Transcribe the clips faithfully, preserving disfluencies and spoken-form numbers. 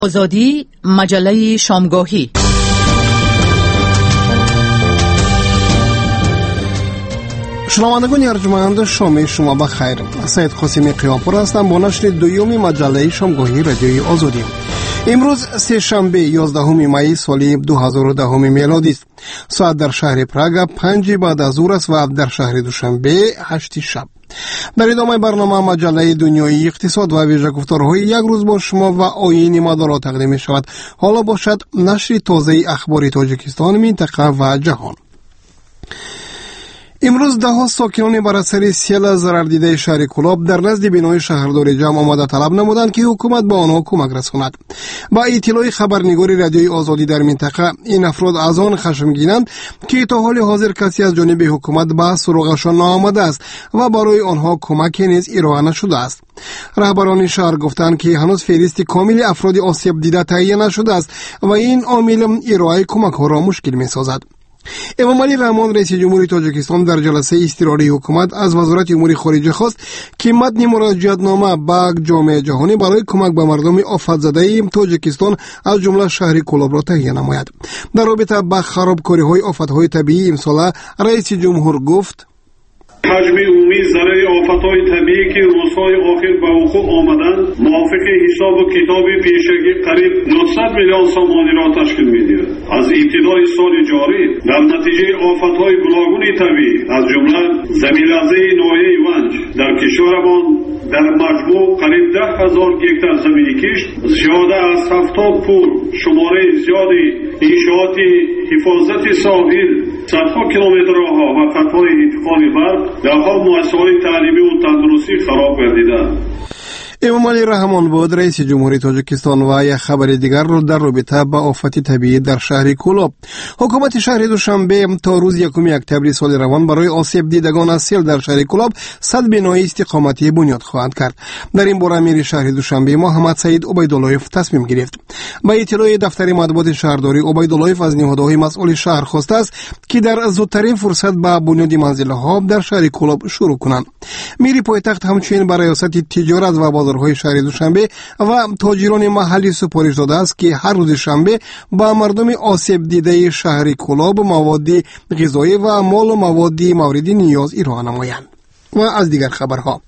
آزادی مجله شامگاهی. شنوندگان ارجمند شام شما بخیر. سید قاسمی قیامپور هستم با نشر دوم مجله شامگاهی رادیوی آزادی. امروز سه شنبه یازدهم می سال دو هزار و ده میلادی است. ساعت در شهر پراگ پنج بعد از ظهر است و در شهر دوشنبه هشت شب. در ادامه برنامه مجله دنیای اقتصاد و ویژه گفتارهای یک روز با شما و آیین مدارا تقدیم می شود. حالا باشد نشر تازه اخبار تاجیکستان، منطقه و جهان. امروز ده ها ساکنان بر اثر سیل ضرر دیده شهر کلاب در نزد بینای شهرداری جمع آمده طلب نمودند که حکومت به آنها کمک رساند. با اطلاع خبرنگار رادیوی آزادی در منطقه، این افراد از آن خشمگینند که تا حال حاضر کسی از جانب حکومت به سراغشان نآمده است و برای آنها کمک نیز ارائه نشده است. رهبران شهر گفتند که هنوز فهرست کامل افراد آسیب دیده تهیه نشده است و این عامل ارائه کمک ها را مشکل می سازد. امام علی رحمان رئیس جمهوری تاجیکستان در جلسه اضطراری حکومت از وزارت امور خارجه خواست که متن مراجعتنامه به جامعه جهانی برای کمک به مردم آفت زده تاجیکستان از جمله شهر کلاب را تهیه نماید. در رابطه با خرابکاری های آفت‌های طبیعی امسال رئیس جمهور گفت: حجم عمومی ضرر آفت‌های طبیعی که روزهای آخر به وقوع آمدند موافق حساب و کتاب پیشگی قریب نهصد میلیون سامانی را تشکیل می‌دهد. از ابتدای سال جاری در نتیجه آفت‌های گوناگون طبیعی از جمله زمین‌لرزه ناحیه ونج در کشورمان در مجموع قریب ده هزار گکتار زمین کشت، زیاده از هفتاد پول، شماره زیادی انشاءات حفاظت ساحل، صدها کیلومتر راهها و خطهای انتقال برق، دهها مؤسسه‌های تعلیمی و تندرستی خراب گردیدند. امام علی رحمان بود رئیس جمهوری تاجیکستان و یک خبر دیگر رو در رابطه با آفت طبیعی در شهر کلاب. حکومت شهر دوشنبه تا روز یکم اکتبر سال روان برای آسیب دیدگان از سیل در شهر کلاب صد بنای استقامتی بنیاد خواهد کرد. در این باره امیر شهر دوشنبه محمد سعید عبیداللهیف تصمیم گرفت. با اطلاع دفتر مطبوعات شهرداری، عبیداللهیف از نهادهای مسئول شهر خواسته است که در زودترین فرصت با بنیاد منزل‌ها در شهر کلاب شروع کنند. میری پایتخت همچنین برای ریاست تجارت و بازارهای شهر دوشنبه و تاجران محلی سفارش داده است که هر روز شنبه با مردم آسیب دیده شهر کلاب مواد غذایی و مال و مواد مورد نیاز ارائه نمایند. و از دیگر خبرها،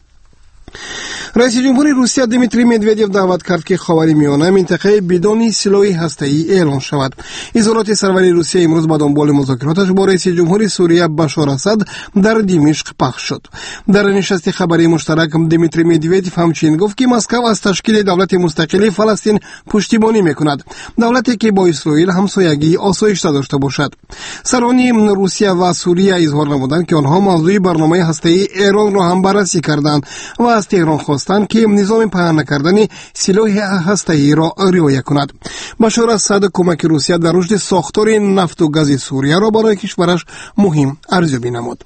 رئیس جمهوری روسیه دیمیتری مدودیف دعوت کرد که خاورمیانه منطقه بدون سلاح هسته‌ای اعلان شود. اظهارات سروری روسیه امروز به دنبال مذاکراتش با رئیس جمهوری سوریه بشار اسد در دمشق پخش شد. در نشست خبری مشترک دیمیتری مدودیف همچنین گفت که مسکو از تشکیل دولت مستقل فلسطین پشتیبانی میکند، دولتی که با اسرائیل همسایگی آسایشته داشته باشد. سرانی روسیه و سوریه اظهار نمودند که آنها موضوع برنامه هسته‌ای ایران را هم بررسی کردند و از تهران خواستند که نظام پهن نکردن سلاح هسته‌ای را رعایت کند. بشار اسد کمک روسیه در رشد ساختار نفت و گاز سوریه را برای کشورش مهم ارزیابی نمود.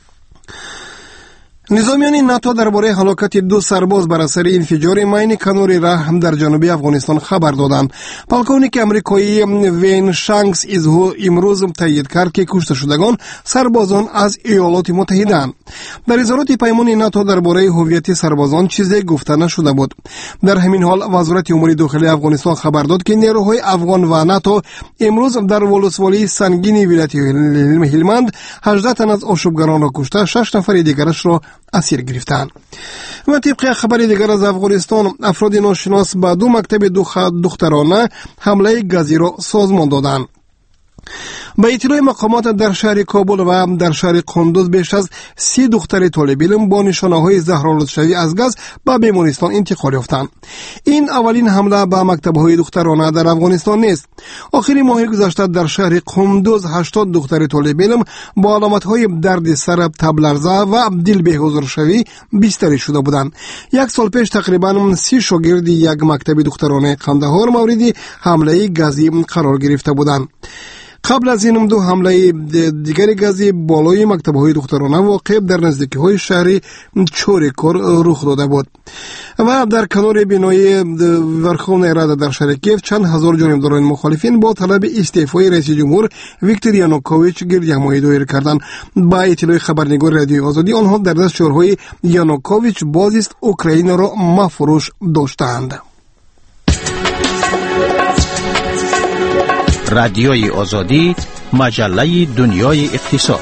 نظامیان ناتو درباره هلاکت دو سرباز بر اثر انفجار ماین کنور رحم در جنوب افغانستان خبر دادند. پالکونیک امریکایی وین شانکس امروز تایید کرد که کشته شدگان سربازان از ایالات متحده اند. در اظهارات پیمان ناتو درباره هویت سربازان چیزی گفته نشده بود. در همین حال وزارت امور داخلی افغانستان خبر داد که نیروهای افغان و ناتو امروز در ولسوالی سنگین ولایت هلمند هجده تن از آشوبگران را کشته، شش نفر دیگرش را اسیر گرفتند. و طبق خبر دیگر از افغانستان، افراد ناشناس به دو مکتب دخترانه حمله گازی را سازمان دادند. با اطلاع مقامات در شهر کابل و در شهر قندوز بیش از سی دختر طالب علم با نشانه‌های زهرآلودشوی از گاز به بیمارستان انتقال یافتند. این اولین حمله به مکتب‌های دخترانه در افغانستان نیست. آخر ماه گذشته در شهر قندوز هشتاد دختر طالب علم با علامت‌های درد سر، تب لرزه و دل بی‌حضورشوی بستری شده بودند. یک سال پیش تقریباً سی شاگرد یک مکتب دخترانه قندهار مورد حمله گازی قرار گرفته بودند. قبل از این دو حمله دیگر گازی بالای مکتب‌های دخترانه واقع در نزدیکی‌های شهر چوریکور رخ داده بود. و در کنار بینای ورخوان اراده در شهر کیف چند هزار جانبداران مخالفین با طلب استعفای رئیس جمهور ویکتور یانوکوویچ گردهمایی دایر کردند. با اطلاع خبرنگار رادیوی آزادی، آنها در دستورهای یانوکوویچ بازی است اوکراین را مفروش داشتند. رادیوی آزادی، مجله دنیای اقتصاد.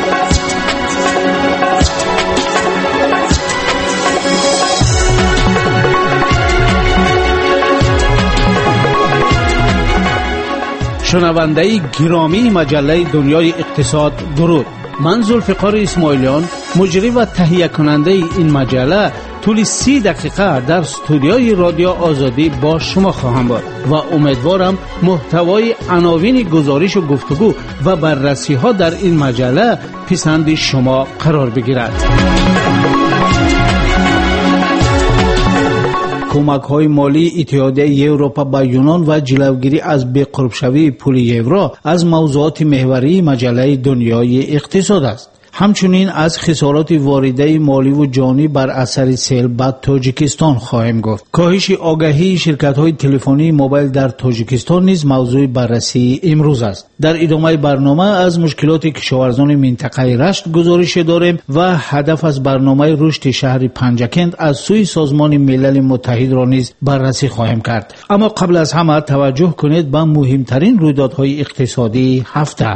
شنونده گرامی مجله دنیای اقتصاد، درود. من ذوالفقار اسماعیلیان، مجری و تهیه کننده این مجله، طول سی دقیقه در استودیوی رادیو آزادی با شما خواهم بود و امیدوارم محتوای عناوین گزارش و گفتگو و بررسی ها در این مجله پسند شما قرار بگیرد. کمک های مالی اتحادیه اروپا به یونان و جلوگیری از بی‌قرب‌شوی پول یورو از موضوعات محوری مجله دنیای اقتصاد است. همچنین از خسارات وارده مالی و جانی بر اثر سیل به تاجیکستان خواهیم گفت. کاهش آگاهی شرکت‌های تلفنی موبایل در تاجیکستان نیز موضوع بررسی امروز است. در ادامه برنامه از مشکلات کشاورزان منطقه رشت گزارش داریم و هدف از برنامه رشد شهر پنجکند از سوی سازمان ملل متحد را نیز بررسی خواهیم کرد. اما قبل از همه توجه کنید به مهمترین رویدادهای اقتصادی هفته.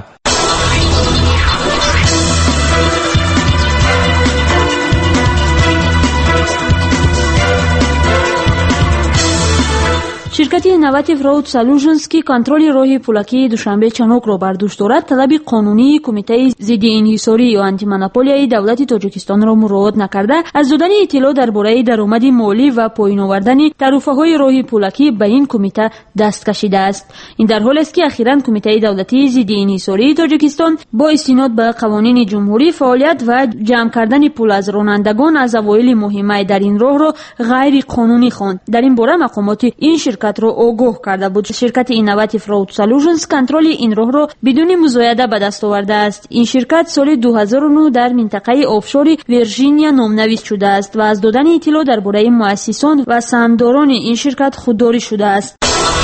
شرکت نواتیو رود سالوشنز که کنترل راه پولکی دوشنبه چنوک را بر دوش دارد، طلب قانونی کمیته ضد انحصاری یا آنتی مونوپولی دولت تاجیکستان را مراعات نکرده از دادن اطلاع درباره درآمد مالی و پایین آوردن تعرفه‌های راه پولکی به این کمیته دست کشیده است. این در حالی است که اخیراً کمیته دولتی ضد انحصاری تاجیکستان با استناد به قوانین جمهوری فعالیت و جمع کردن پول از رانندگان از اوایل مهمه در این راه را غیر قانونی خواند. در این باره مقامات این شرکت رو آگاه کرده بود. شرکت اینواتیو رود سالوشنز کنترل این راه را بدون مزایده به دست آورده است. این شرکت سال دو هزار و نه در منطقه آبشار ویرجینیا نامنویس شده است و از دادن اطلاع درباره مؤسسان و سهامداران این شرکت خودداری شده است.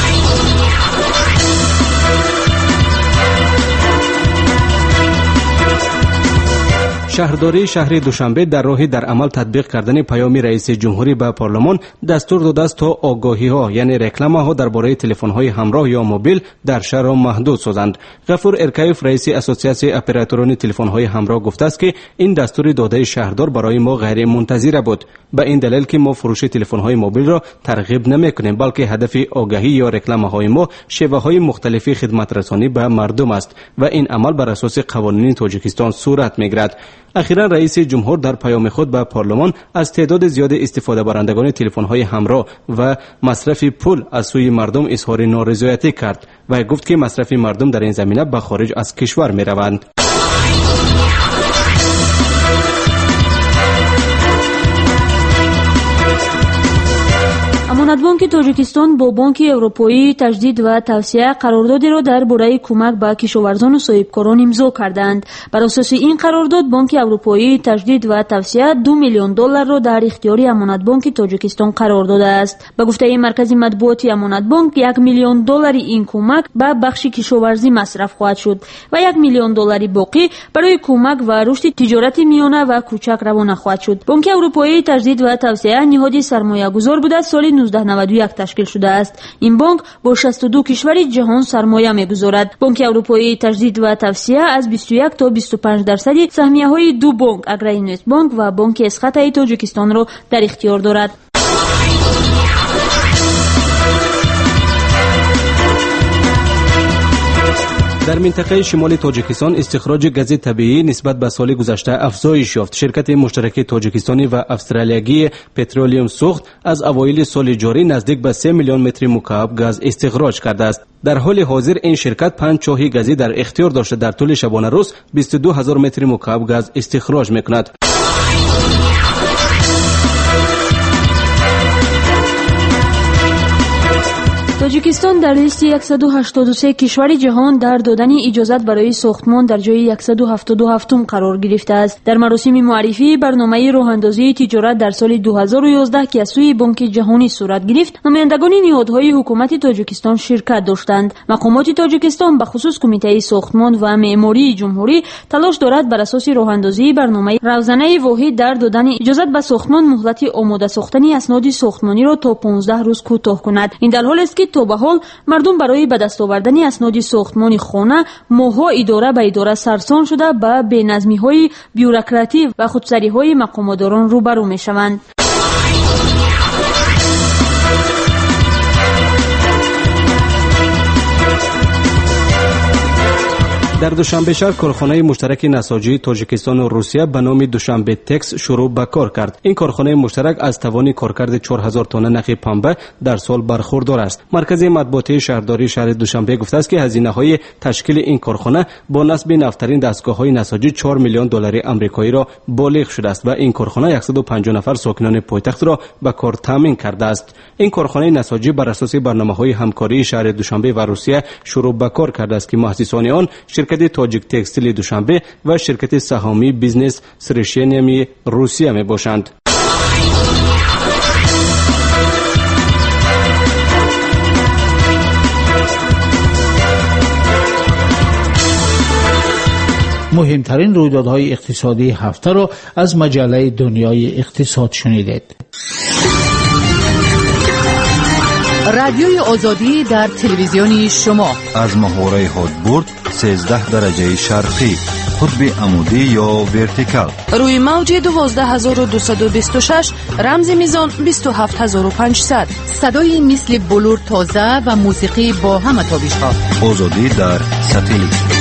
شهرداری شهر دوشنبه در راه در عمل تطبیق کردن پیام رئیس جمهوری به پارلمان دستور داده است تا آگاهی ها یعنی رکلامه ها درباره تلفن های همراه یا موبیل در شهر را محدود سازند. غفور ارکایف رئیس اسوسیاسیون اپراتوران تلفن های همراه گفته است که این دستور داده شهردار برای ما غیر منتظره بود، به این دلیل که ما فروش تلفن های موبیل را ترغیب نمی‌کنیم، بلکه هدف آگاهی یا رکلامه های ما شیوه های مختلفی خدمت رسانی به مردم است و این عمل بر اساس قوانین تاجیکستان صورت می‌گیرد. اخیراً رئیس جمهور در پیام خود به پارلمان از تعداد زیاد استفاده برندگان تلفن‌های همراه و مصرف پول از سوی مردم اظهار نارضایتی کرد و گفت که مصرف مردم در این زمینه به خارج از کشور می‌روند. امانت بانک تاجیکستان با بانک اروپایی تجدید و توسعه قراردادی را درباره کمک به کشاورزان و صاحبکاران امضا کردند. بر اساس این قرارداد بانک اروپایی تجدید و توسعه دو میلیون دلار را در اختیار امانت بانک تاجیکستان قرار داده است. به گفته مرکز مطبوعاتی امانت بانک یک میلیون دلار این کمک به بخش کشاورزی مصرف خواهد شد و یک میلیون دلار باقی برای کمک و رشد تجارت میانه و کوچک روانه خواهد شد. بانک اروپایی تجدید و توسعه نهاد سرمایه‌گذار بوده سال نوزده نود و یک تشکیل شده است. این بانک با شصت و دو کشور جهان سرمایه می‌گذارد. بانک اروپایی تجدید و توسعه از بیست و یک تا بیست و پنج درصد سهمیه‌های دو بانک اگراینویست بانک و بانک اسخط تاجیکستان را در اختیار دارد. در منطقه شمال تاجیکستان استخراج گاز طبیعی نسبت به سال گذشته افزایش یافت. شرکت مشترک تاجیکستانی و استرالیایی پترولیوم سوخت از اوایل سال جاری نزدیک به سه میلیون متر مکعب گاز استخراج کرده است. در حال حاضر این شرکت پنج چاه گازی در اختیار داشته در طول شبانه روز بیست و دو هزار متر مکعب گاز استخراج میکند. تاجیکستان در لیست صد و هشتاد و سه کشور جهان در دادن اجازت برای ساختمان در جای صد و هفتاد و هفت قرار گرفته است. در مراسم معرفی برنامه راه‌اندازی تجارت در سال دو هزار و یازده که از سوی بانک جهانی صورت گرفت، نمایندگان نهادهای حکومت تاجیکستان شرکت داشتند. مقامات تاجیکستان به خصوص کمیته ساختمان و معماری جمهوری تلاش دارد بر اساس راه‌اندازی برنامه روزانه واحد در دادن اجازت به ساختمان مهلت آماده ساختن اسناد ساختمانی را تا پانزده روز کوتاه کند. این در حالی است که تو به حال مردم برای به دست آوردن اسناد ساختمان خانه ماه‌ها اداره به اداره سرسان شده به بی‌نظمی‌های بیوروکراتی و خودسری‌های مقامداران روبرو می‌شوند. در دوشنبه شهر کارخانه مشترک نساجی تاجیکستان و روسیه به نام دوشنبه تکس شروع به کار کرد. این کارخانه مشترک از توان کارکرد چهار هزار تن نخ پنبه در سال برخوردار است. مرکز مطبوعاتی شهرداری شهر دوشنبه گفته است که هزینه‌های تشکیل این کارخانه با نصب نفترین دستگاه‌های نساجی چهار میلیون دلار آمریکایی را بالغ شده است و این کارخانه صد و پنجاه نفر ساکنان پایتخت را به کار تامین کرده است. این کارخانه نساجی بر اساس برنامه‌های همکاری شهر دوشنبه و روسیه شروع به کار کرده است که مؤسسان آن شرکت تاجیک تکستیل دوشنبه و شرکت سهامی بیزنس سرشینیمی روسیه می باشند. مهمترین رویدادهای اقتصادی هفته را از مجله دنیای اقتصاد شنیدید. رادیوی آزادی در تلویزیون شما از محوره هادبورد سیزده درجه شرقی، قطب عمودی یا ورتیکال، روی موج دوازده هزار و دویست و بیست و شش، رمز میزان بیست و هفت هزار و پانصد. صدای مثل بلور تازه و موسیقی با همه تابش ها. آزادی در ساتلیت.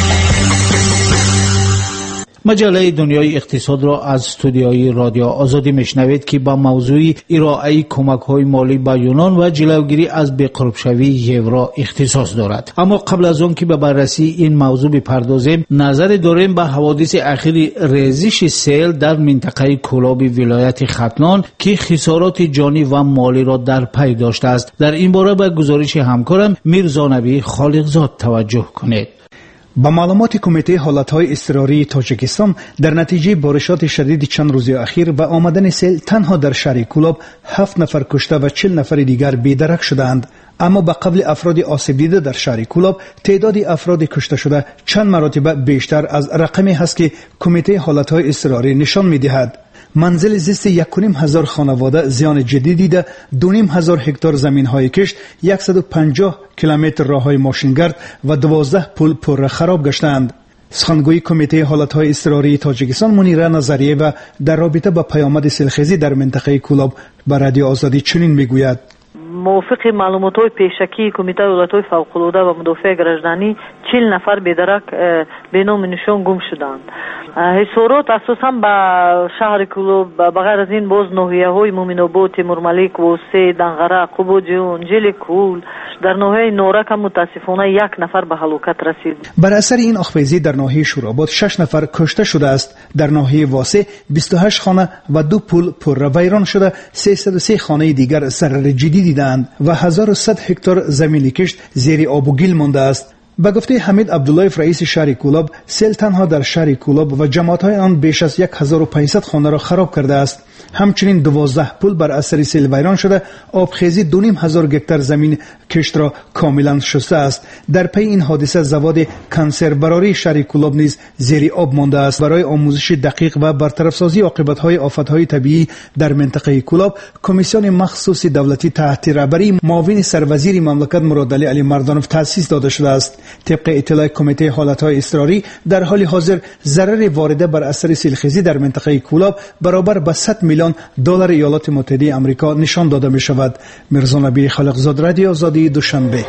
مجله دنیای اقتصاد را از استودیوی رادیو آزادی میشنوید که با موضوع ارائه کمک‌های مالی به یونان و جلوگیری از بی‌قرب‌شوی یورو اختصاص دارد. اما قبل از آن که به بررسی این موضوع بپردازیم، نظر داریم به حوادث اخیر ریزش سیل در منطقه کولاب ولایت ختلان که خسارات جانی و مالی را در پی داشته است. در این باره به گزارش همکارم میرزا نبی خالقزاد توجه کنید. با معلومات کمیته حالتهای اضطراری تاجیکستان، در نتیجه بارشات شدید چند روز اخیر و آمدن سیل تنها در شهر کولاب هفت نفر کشته و چهل نفر دیگر بی‌درک شدند. اما به قبل افراد آسیب دیده در شهر کولاب تعداد افراد کشته شده چند مراتب بیشتر از رقمی هست که کمیته حالتهای اضطراری نشان می‌دهد. منزل زیست یک و نیم هزار خانواده زیان جدی دیده، دو نیم هزار هکتار زمین های کشت، صد و پنجاه کیلومتر راه های ماشینگرد و دوازده پل پر خراب گشتند. سخنگوی کمیته حالتهای اضطراری تاجیکستان منیره نظریه و در رابطه با پیامد سیلخیزی در منطقه کولاب به رادیو آزادی چنین میگوید: موافق معلومات‌های پیشکی کمیته دولت‌های فوق‌العاده و مدافع گردانی چهل نفر بی‌درک به نام نشان گم شدند. حصارات اساساً به شهر کولاب بغیر از این باز ناحیه‌های مومن‌آباد، تیمورملیک، واسه، دنغره، قبوجون، جلیکول در ناحیه نورک هم متاسفانه یک نفر به هلاکت رسید. بر اثر این آخویزی در ناحیه شوراباد شش نفر کشته شده است. در ناحیه واسه بیست و هشت خانه و دو پل پر ویران شده، سیصد و سه خانه دیگر ضرر جدی دیدند و هزار و صد هکتار زمین کشت زیر آب و گل مانده است. به گفته حمید عبدالله رئیس شهر کولاب، سیل تنها در شهر کولاب و جماعت‌های آن بیش از هزار و پانصد خانه را خراب کرده است. همچنین دوازده پل بر اثر سیل ویران شده، آبخیزی دو نیم هزار گکتار زمین کشت را کاملا شسته است. در پی این حادثه زواد کنسر براری شهر کولاب نیز زیر آب مانده است. برای آموزش دقیق و برطرف سازی عاقبت‌های آفت‌های طبیعی در منطقه کولاب، کمیسیون مخصوص دولتی تحت رهبری معاون سروزیر مملکت مراد علی علی مردانوف تأسیس داده شده است. طبق اطلاع کمیته حالتهای اضطراری، در حال حاضر ضرر وارده بر اثر سیلخیزی در منطقه کولاب برابر به صد میلیون دلار ایالات متحده آمریکا نشان داده می شود. میرزا نبی خالقزاد، رادیو آزادی، دوشنبه.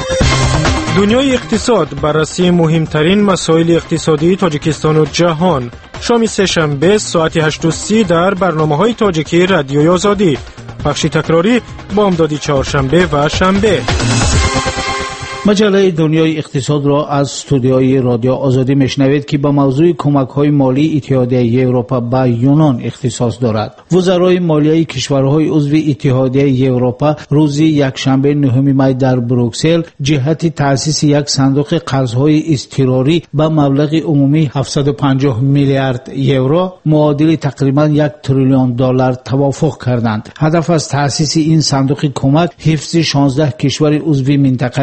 دنیای اقتصاد، بررسی مهمترین مسائل اقتصادی تاجیکستان و جهان. شام سه‌شنبه ساعت هشت و سی در برنامه‌های تاجیکی رادیوی آزادی. بخش تکراری بامدادی چهارشنبه و شنبه. مجله دنیای اقتصاد را از استودیوی رادیو آزادی میشنوید که با موضوع کمک‌های مالی اتحادیه اروپا به یونان اختصاص دارد. وزرای مالیه کشورهای عضو اتحادیه اروپا روز یکشنبه نهم می در بروکسل جهت تأسیس یک صندوق قرض‌های اضطراری با مبلغ عمومی هفتصد و پنجاه میلیارد یورو معادل تقریبا یک تریلیون دلار توافق کردند. هدف از تأسیس این صندوق کمک حفظ شانزده کشور عضو منطقه یورو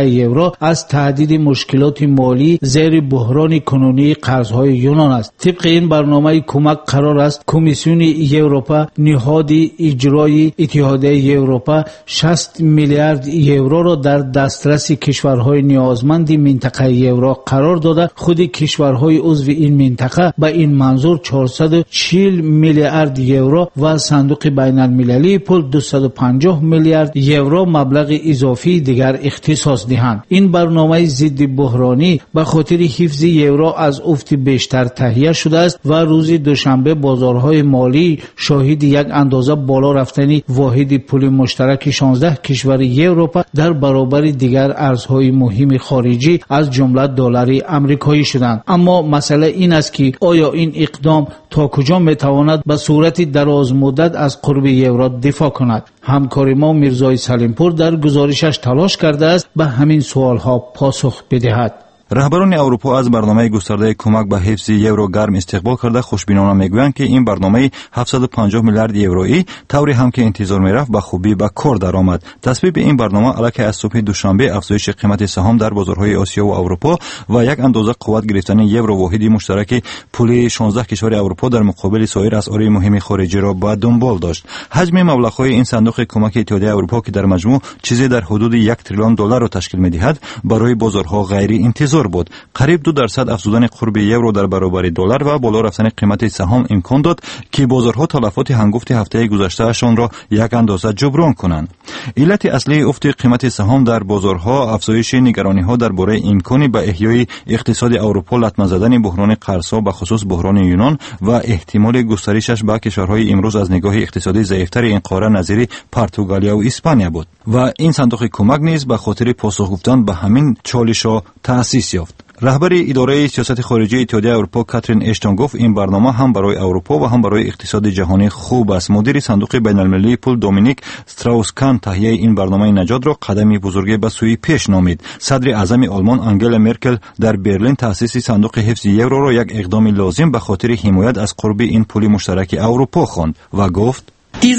یورو از تهدید مشکلات مالی زیر بحران کنونی قرض‌های یونان است. طبق این برنامه کمک قرار است کمیسیون اروپا نهاد اجرایی اتحادیه اروپا شصت میلیارد یورو را در دسترس کشورهای نیازمند منطقه یورو قرار داده. خود کشورهای عضو این منطقه به این منظور چهارصد و چهل میلیارد یورو و صندوق بین المللی پول دویست و پنجاه میلیارد یورو مبلغ اضافی دیگر اختصاص دهند. این برنامه ضد بحرانی به خاطر حفظ یورو از افت بیشتر تهیه شده است و روز دوشنبه بازارهای مالی شاهد یک اندازه بالا رفتن واحد پول مشترک شانزده کشور اروپا در برابر دیگر ارزهای مهم خارجی از جمله دلار آمریکایی شدند. اما مسئله این است که آیا این اقدام تا کجا میتواند به صورت دراز مدت از قرب یورو دفاع کند؟ همکار ما میرزای سلیمپور در گزارشش تلاش کرده است به همین سوالها پاسخ بدهد. رهبران اروپا از برنامه گسترده کمک به حفظ یورو گرم استقبال کرده خوشبینانه میگویند که این برنامه هفتصد و پنجاه میلیارد یورویی طوری هم که انتظار میرفت به خوبی به کار درآمد. تصویب این برنامه علیه از صبح دوشنبه افزایش قیمت سهام در بازارهای آسیا و اروپا و یک اندازه قوت گرفتن یورو واحد مشترک پولی شانزده کشور اروپا در مقابل سایر اسعار مهم خارجی را به دنبال داشت. حجم مبلغ‌های این صندوق کمک اتحادیه اروپا که در مجموع چیزی در حدود یک تریلیون دلار را تشکیل می‌دهد برای بازارها غیر انتظار بود. قریب دو درصد افزودن قرب یورو در برابر دلار و بالا رفتن قیمت سهام امکان داد که بازارها تلفات هنگفت هفته گذشتهشان را یک اندازه جبران کنند. علت اصلی افت قیمت سهام در بازارها افزایش نگرانی‌ها درباره امکان به احیای اقتصاد اروپا لطمه زدن بحران قرض‌ها به خصوص بحران یونان و احتمال گسترشش به کشورهای امروز از نگاه اقتصادی ضعیف‌تر این قاره نظیر پرتغالیا و اسپانیا بود و این صندوق کمک نیز به خاطر پاسخ گفتن به همین چالش‌ها تأسیس یافت. رهبر اداره سیاست خارجی اتحادیه اروپا کاترین اشتون گفت این برنامه هم برای اروپا و هم برای اقتصاد جهانی خوب است. مدیر صندوق بین المللی پول دومینیک استراوس-کان تهیه این برنامه نجات را قدمی بزرگی به سوی پیش نامید. صدر اعظم آلمان آنگلا مرکل در برلین تأسیس صندوق حفظ یورو را یک اقدام لازم به خاطر حمایت از قرب این پول مشترک اروپا خواند و گفت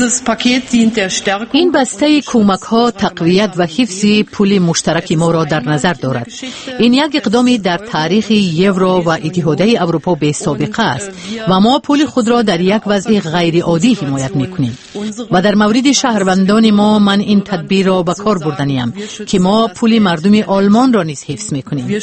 این بسته کمک ها تقویت و حفظ پول مشترک ما را در نظر دارد. این یک اقدامی در تاریخ یورو و اتحادیه اروپا به سابقه است و ما پول خود را در یک وضع غیر عادی حمایت میکنیم و در مورد شهروندان ما من این تدبیر را به کار بردنیم که ما پول مردم آلمان را نیز حفظ میکنیم.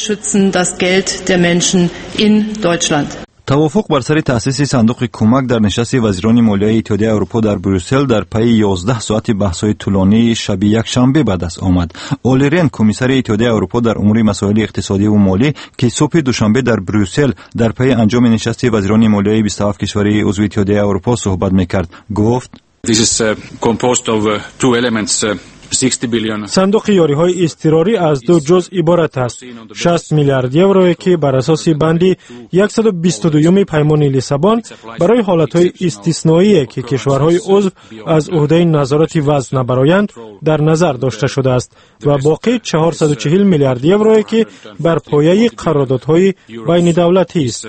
توافق بر سر تأسیس صندوق کمک در نشست وزیران مالیه اتحادیه اروپا در بروسل در پی یازده ساعت بحث‌های طولانی شب یک شنبه به دست آمد. اولی رن کمیسر اتحادیه اروپا در امور مسائل اقتصادی و مالی که صبح دوشنبه در بروسل در پی انجام نشست وزیران مالیه بیست و هفت کشور عضو اتحادیه اروپا صحبت می‌کرد گفت This is uh, composed of uh, two elements uh, صندوق یاری‌های اضطراری از دو جزء عبارت است. شصت میلیارد یورو که بر اساس بندی صد و بیست و دو پیمان لیسابون برای حالت‌های استثنایی که کشورهای عضو از عهده نظارت وزن نبرایند در نظر داشته شده است و باقی چهارصد و چهل میلیارد یورو که بر پایه قراردادهای بین دولتی است.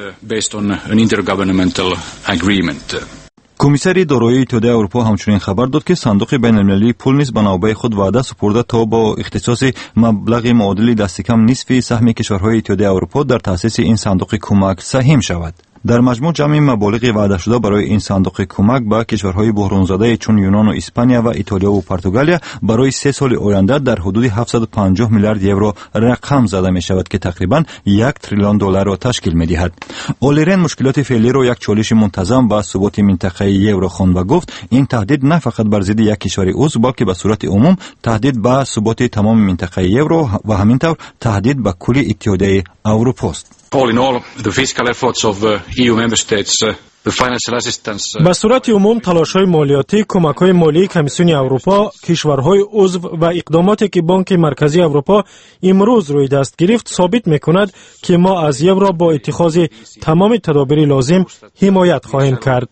کمیسر دارایی اتحادیه اروپا همچنین خبر داد که صندوق بین المللی پول نیز به نوبه خود وعده سپرده تا با اختصاص مبلغ معادل دست کم نصف سهم کشورهای اتحادیه اروپا در تأسیس این صندوق کمک سهم شود. در مجموع جمع مبالغ وعده شده برای این صندوق کمک به کشورهای بحران زده چون یونان و اسپانیا و ایتالیا و پرتغالیا برای سه سال آینده در حدود هفتصد و پنجاه میلیارد یورو رقم زده می شود که تقریباً یک تریلیون دلار را تشکیل می دهد. اولیرن مشکلات فعلی را یک چالش منتظم به ثبات منطقه یورو خواند و گفت این تهدید نه فقط بر ضد یک کشور عضو بلکه به صورت عموم تهدید به ثبات تمام منطقه یورو و همینطور تهدید به کل اتحادیه اروپا است. All in all, the fiscal efforts of uh, E U member states, uh, the financial assistance. به صورت عموم تلاش‌های مالیاتی، کمک‌های مالی کمیسیون اروپا، کشورهای عضو و اقداماتی که بانک مرکزی اروپا امروز روی دست گرفت ثابت می‌کند که ما از یورو با اتخاذ تمام تدابیر لازم حمایت خواهیم کرد.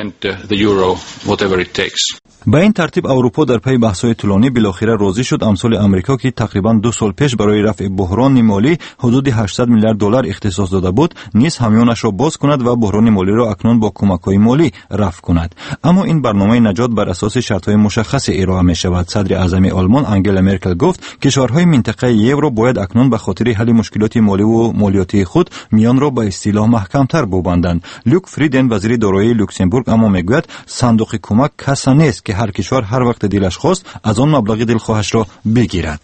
به این ترتیب اروپا در پی بحث‌های طولانی بالاخره راضی شد امثال امریکا که تقریباً دو سال پیش برای رفع بحران مالی حدود هشتصد میلیارد دلار اختصاص داده بود نیز همیانش را باز کند و بحران مالی را اکنون با با کمک‌های مالی رفع کند. اما این برنامه نجات بر اساس شرط‌های مشخص ارائه می‌شود. صدر اعظم آلمان آنگلا مرکل گفت کشورهای منطقه یورو باید اکنون به خاطر حل مشکلات مالی و مالیاتی خود میان را به اصطلاح محکم‌تر ببندند. لوک فریدن وزیر دارایی لوکزامبورگ اما میگوید صندوق کمک کسا نیست که هر کشور هر وقت دلش خواست از آن مبلغ دلخواهش را بگیرد.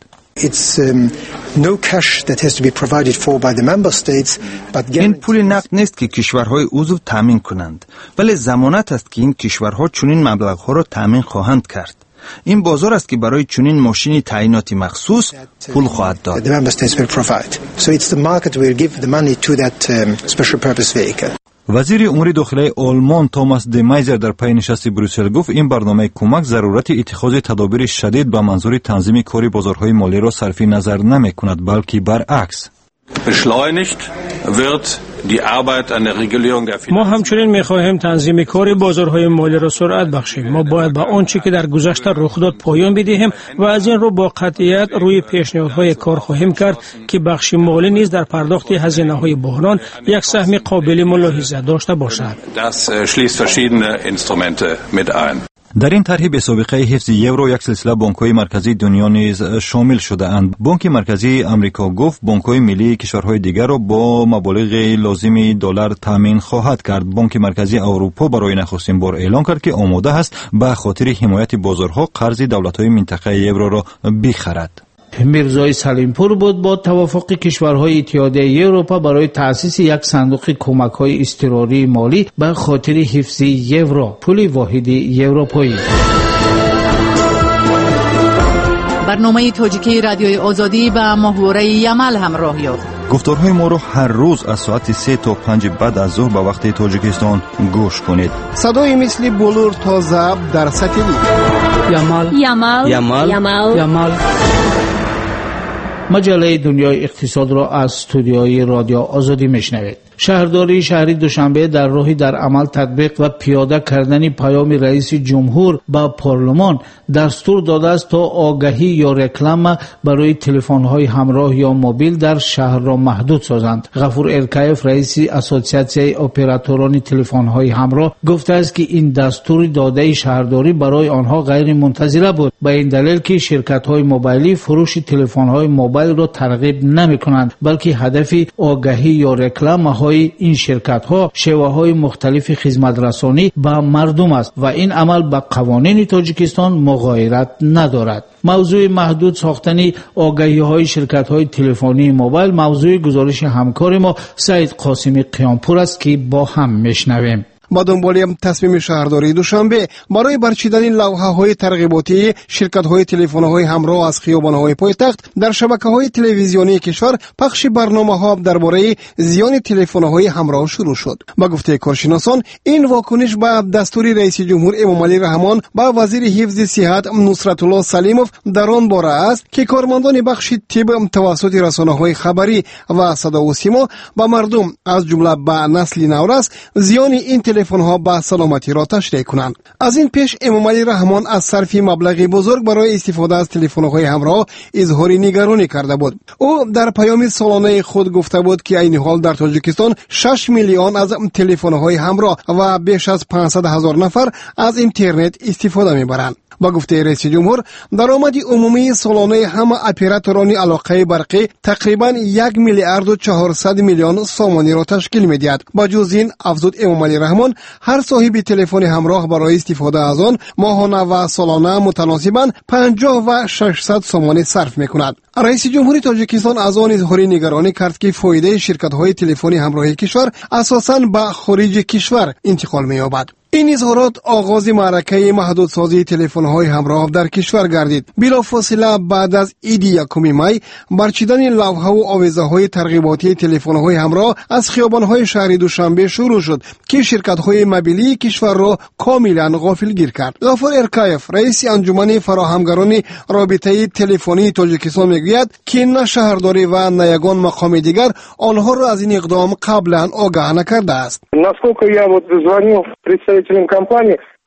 این پول نقد نیست که کشورهای عضو تامین کنند، ولی ضمانت است که این کشورها چنین مبلغ‌ها را تامین خواهند کرد. این بازار است که برای چنین ماشین تعییناتی مخصوص پول خواهد داد. وزیر امور داخلی آلمان توماس دمایزر در پای نشست بروسل گفت این برنامه کمک ضرورت اتخاذ تدابیر شدید به منظور تنظیم کار بازارهای مالی را صرف نظر نمی کند، بلکه برعکس. ما همچنین می‌خواهیم تنظیم کار بازارهای مالی را سرعت بخشیم. ما باید به آنچه که در گذشته رخ داد پایان بدهیم و از این رو با قطعیت روی پیشنهادهای کار خواهیم کرد که بخش مالی نیز در پرداخت هزینه‌های بحران یک سهم قابل ملاحظه داشته باشد. در این طرح به سابقه حفظ یورو یک سلسله بانک‌های مرکزی دنیا نیز شامل شده اند. بانک مرکزی آمریکا گفت بانک‌های ملی کشورهای دیگر را با مبالغ لازم دلار تامین خواهد کرد. بانک مرکزی اروپا برای نخستین بار اعلام کرد که آماده است به خاطر حمایت بازارها قرض دولت‌های منطقه یورو را بخرد. میرزای سلیمپور بود با توافق کشورهای اتحادیه اروپا برای تأسیس یک صندوق کمک‌های اضطراری مالی به خاطر حفظ یورو، پول واحد اروپایی. برنامه تاجیکی رادیوی آزادی به محور یمل همراه یافت. گفتارهای ما را هر روز از ساعت سه تا پنج بعد از ظهر به وقت تاجیکستان گوش کنید. صدای مثل بلور تا ضبط در ساتلیت. یمل یمل یمل یمل یمل. مجله دنیای اقتصاد را از استودیوی رادیو آزادی میشنوید. شهرداری شهری دوشنبه در راهی در عمل تطبیق و پیاده کردن پیام رئیس جمهور به پارلمان دستور داده است تا آگهی یا رکلام برای تلفن‌های همراه یا موبیل در شهر را محدود سازند. غفور ارکایف رئیس اسوسیاسیون اپراتوران تلفن‌های همراه گفته است که این دستور داده شهرداری برای آنها غیر منتظره بود، به این دلیل که شرکت‌های موبایلی فروش تلفن‌های موبایل را ترغیب نمی‌کنند، بلکه هدف آگهی یا رکلام این شرکت ها شیوه های مختلف خدمت رسانی به مردم است و این عمل با قوانین تاجیکستان مغایرت ندارد. موضوع محدود ساختن آگهی های شرکت های تلفنی موبایل موضوع گزارش همکار ما سعید قاسمی قیامپور است که با هم میشنویم. با دنبال تصمیم شهرداری دوشنبه برای برچیدن لوحه‌های ترغیباتی شرکت‌های تلفن‌های همراه از خیابان‌های پایتخت در شبکه‌های تلویزیونی کشور پخش برنامه‌ها درباره زیان تلفن‌های همراه شروع شد. با گفته کارشناسان این واکنش به دستور رئیس جمهور امامعلی رحمان با وزیر حفظ صحت نصرت الله سلیموف در آن باره است که کارمندان بخش طب توسط رسانه‌های خبری و صدا و سیما با مردم از جمله به نسل نورس زیان این تلفن‌ها با سلامتی را تشریح کنند. از این پیش امامعلی رحمان از صرف مبلغ بزرگ برای استفاده از تلفن‌های همراه اظهار نگرانی کرده بود. او در پیام سالانه خود گفته بود که این حال در تاجیکستان شش میلیون از تلفن‌های همراه و بیش از پانصد هزار نفر از اینترنت استفاده می‌برند. با گفته رئیس جمهور درآمد عمومی سالانه همه اپراتوران علاقه برقی تقریبا یک میلیارد و چهارصد میلیون سومانی را تشکیل می‌دهد. با جز این افزود امامعلی رحمان هر صاحب تلفن همراه برای استفاده از آن ماهانه و سالانه متناسباً پنجاه و ششصد سومانی صرف می‌کند. رئیس جمهوری تاجیکستان از آن اظهار نگرانی کرد که فایده شرکت‌های تلفنی همراه کشور اساساً به خارج کشور انتقال می‌یابد. این اظهارات آغاز معرکه محدودسازی تلفن‌های همراه در کشور گردید. بلافاصله بعد از عید یکم می برچیدن لوحه و آویزه‌های ترغیباتی تلفن‌های همراه از خیابان‌های شهر دوشنبه شروع شد که شرکت‌های موبیلی کشور را کاملا غافلگیر کرد. غفور ارکایف رئیس انجمن فراهمگران رابطه تلفنی تاجیکستان میگوید که نه شهرداری و نه یگان مقام دیگر آنها را از این اقدام قبلا آگاه نکرده است. Насколько я вот звонил представителям компании,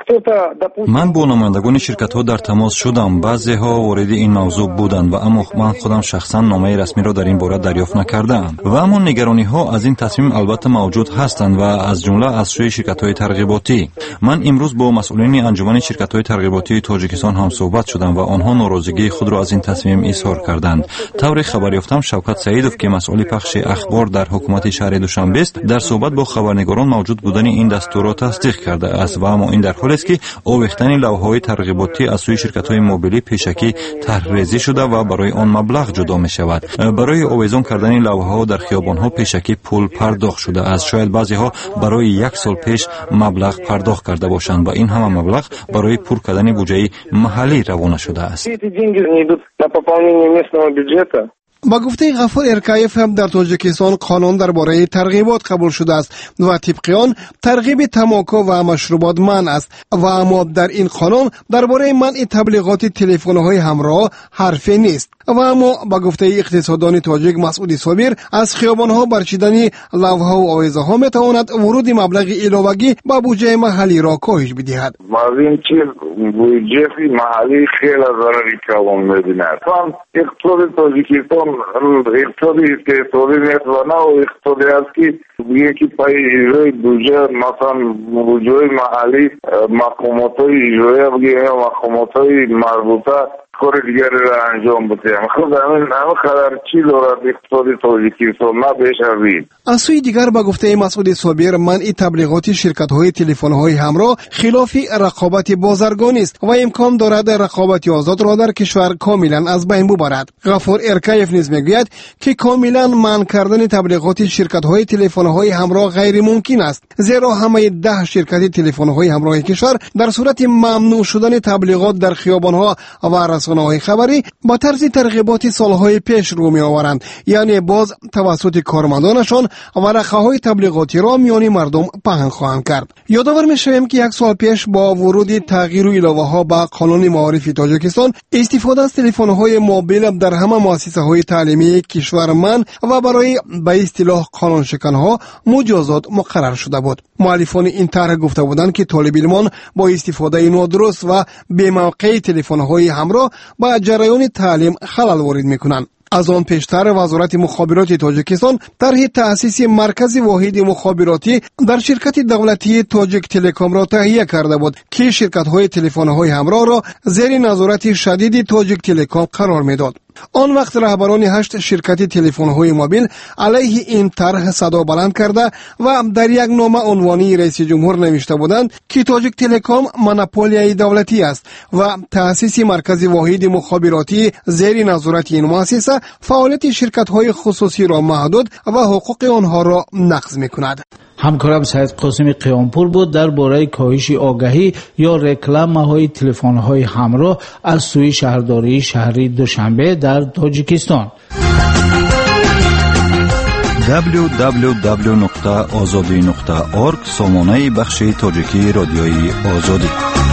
ман бо намояндагони ширкатҳо дар тамос шудам. баъзеҳо вориди ин мавзӯъ буданд ва аммо ман худам шахсан номаи расмиро дар ин бора дарёфт накардаам. ва аммо нигарониҳо аз ин тасмим албатта мавҷуд ҳастанд ва аз ҷумла аз сӯи ширкатҳои тарғиботӣ. ман имрӯз бо масъулини анҷумани ширкатҳои тарғиботии тоҷикистон ҳам суҳбат шудам ва онҳо норозигии худро аз ин тасмим изҳор карданд. тавре хабар ёфтам, Шавкат Саидов ки масъули пахши ахбор дар ҳукумати шаҳри Душанбест дар суҳбат бо хабарнигорон мавҷуд будани ин дастурро тасдиқ кардааст ва аммо ин дар ҳоле аст ки овехтани лавҳаҳои тарғиботӣ аз сӯи ширкатҳои мобилӣ пешакӣ тарҳрезӣ шуда ва барои он маблағ ҷудо мешавад. барои овезон кардани лавҳаҳо дар хиёбонҳо пешакӣ пул пардохт шудааст. шояд баъзеҳо барои як сол пеш маблағ пардохт карда бошанд ва ин ҳама маблағ барои пур кардани буҷаи маҳаллӣ равона шудааст. با گفته غفور ارکایف هم در تاجیکستان قانون درباره ترغیبات قبول شده است و طبق آن ترغیب تماکو و مشروبات منع است و اما در این قانون درباره منع تبلیغات تلفن‌های همراه حرفی نیست. و اما با گفته اقتصاددان تاجیک مسعود صابر از خیابان‌ها برچیدن لوحه‌ها و آویزه‌ها میتواند ورود مبلغ علاوه‌ای به بودجه محلی را کاهش بدهد. مازین چیز بودجه محلی خیلی ضرری کلان می‌بیند. چون اقتصاد تاجیکستان اقتصادی است که اقتصادی نیست و نه اقتصادی است که یکی پای اجرای بودجه مثلا بودجه محلی مقامات‌های اجرایی بگیریم یا مقامات‌های مربوطه کار دیگری را انجام بدهیم. خب همین همه قدر چی دارد اقتصاد تاجیکستان نه بیش از این. از سوی دیگر با گفته مسعود صابر منع تبلیغات شرکت‌های تلفن‌های همراه خلاف رقابت بازرگانی است و امکان دارد رقابت آزاد را در کشور کاملا از بین ببرد. غفور ارکایف نیز میگوید که کاملا منع کردن تبلیغات شرکت‌های تلفن‌های همراه غیر ممکن است، زیرا همه ده شرکت تلفن‌های همراه کشور در صورت ممنوع شدن تبلیغات در خیابان‌ها و رسانه‌های خبری با طرز ترغیبات سالهای پیش رو می آورند، یعنی باز توسط کارمندانشان و رقه‌های تبلیغاتی را میان مردم پهن خواهند کرد. یادآور می‌شویم که یک سال پیش با ورود تغییر و الهه‌ها به قانون معارف تاجیکستان استفاده از تلفن‌های موبیل در همه مؤسسه‌های تعلیمی کشور منع و برای به اصطلاح قانون شکن‌ها مجازات مقرر شده بود. مؤلفان این طرح گفته بودند که طالب علمان با استفاده نادرست و بی‌موقع تلفن‌های همراه با جریان تعلیم خلل وارد می‌کنند. از آن پیشتر وزارت مخابرات تاجیکستان طرح تأسیس مرکز واحد مخابراتی در شرکت دولتی تاجیک تلکام را تهیه کرده بود که شرکت‌های تلفن‌های همراه را زیر نظارت شدید تاجیک تلکام قرار می‌داد. آن وقت رهبران هشت شرکت تلفن‌های موبیل علیه این طرح صدا بلند کرده و در یک نامه عنوانی رئیس جمهور نوشته بودند که تاجیک تلکام مونوپولیای دولتی است و تأسیس مرکز واحد مخابراتی زیر نظارت این مؤسسه فعالیت شرکت‌های خصوصی را محدود و حقوق آنها را نقض می‌کند. همکارم سید قاسم قیامپور بود در باره کاهش آگاهی یا رکلام‌های تلفن‌های همراه از سوی شهرداری شهری دوشنبه در تاجیکستان. دبلیو دبلیو دبلیو نقطه آزادی نقطه اورگ سامانه بخش تاجیکی رادیوی آزادی.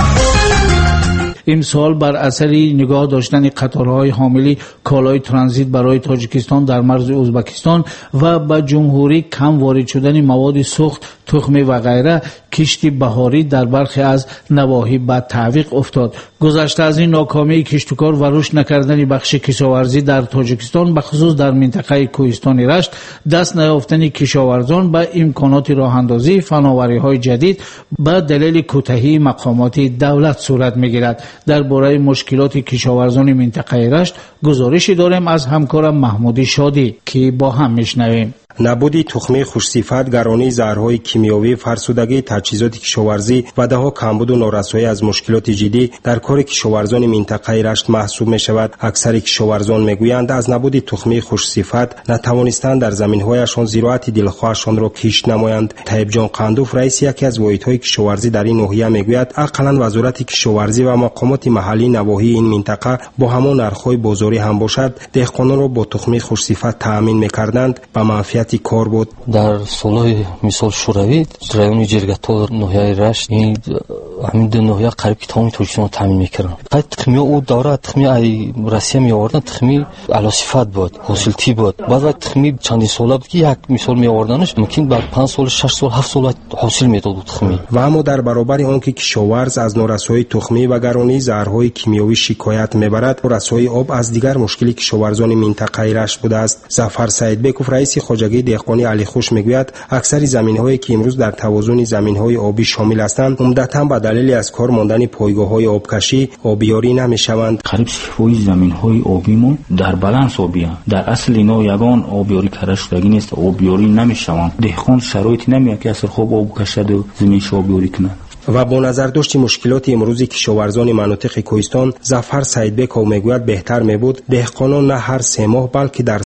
امسال بر اثر نگاه داشتن قطارهای حامل کالای ترانزیت برای تاجیکستان در مرز ازبکستان و به جمهوری کم وارد شدن مواد سوخت، تخم و غیره، کشت بهاری در برخی از نواحی به تعویق افتاد. گذشته از این ناکامی کشت و کار و رشد نکردن بخش کشاورزی در تاجیکستان به خصوص در منطقه کوهستان رشت، دست نیافتن کشاورزان به امکانات راه اندازی فناوری‌های جدید به دلیل کوتاهی مقامات دولت صورت می‌گیرد. درباره مشکلات کشاورزان منطقه رشت گزارشی داریم از همکارم محمودی شادی که با هم میشنویم. نبودی تخمه خوش‌صفت، گرانی زهرهای کیمیاوی، فرسودگی تجهیزات کشاورزی و دهها کمبود و نارسایی از مشکلات جدی در کار کشاورزان منطقه رشت محسوب می شود. اکثر کشاورزان میگویند از نبودی تخمه خوش‌صفت نتوانستند در زمین‌هایشان زراعت دلخواهشان را کشت نمایند. طیب جان قندوف رئیس یکی از واحدهای کشاورزی در این ناحیه میگوید اقلاً وزارت کشاورزی و مقامات محلی نواحی این منطقه با همان نرخ‌های بازاری هم باشد دهقانان را با تخمه خوش‌صفت تأمین می‌کردند. به منفعت موقعیت کار بود. در سالهای مثال شوروی رایون جرگتال ناحیه رشت این همین دو ناحیه قریب که تمام تاجیکستان تامین میکردن. قد تخمی او دوره تخمی ای روسیه می آوردن تخمی اعلی صفت بود، حاصلتی بود. بعد وقت تخمی چندین سال بود که یک مثال می آوردنش ممکن بعد پنج سال، شش سال، هفت سال حاصل میداد تخمی. و اما در برابر آنکه کشاورز از نارسایی تخمی و گرانی زهرهای کیمیایی شکایت میبرد، رسایی آب از دیگر مشکلی کشاورزان منطقه رشت بوده است. ظفر سعیدبکوف رئیس خواجگی دهقانی علی خوش میگوید اکثر زمین‌هایی که امروز در توازن زمین‌های آبی شامل هستند عمدتاً به دلیل از کار ماندن پایگاه‌های آبکشی آبیاری نمی‌شوند. قریب صفوی زمین‌های آبیمون در بالانس آبیان. در اصل اینا یگان آبیاری کرده شدگی نیست، آبیاری نمی‌شوند. دهقان شرایطی نمی‌یابد که اصل خوب آب کشد و زمینش آبیاری کنه. و با نظر داشت مشکلات امروزی کشاورزان مناطق کوهستان، ظفر سعیدبکوف میگوید بهتر میبود دهقانان نه هر سه ماه بلکه در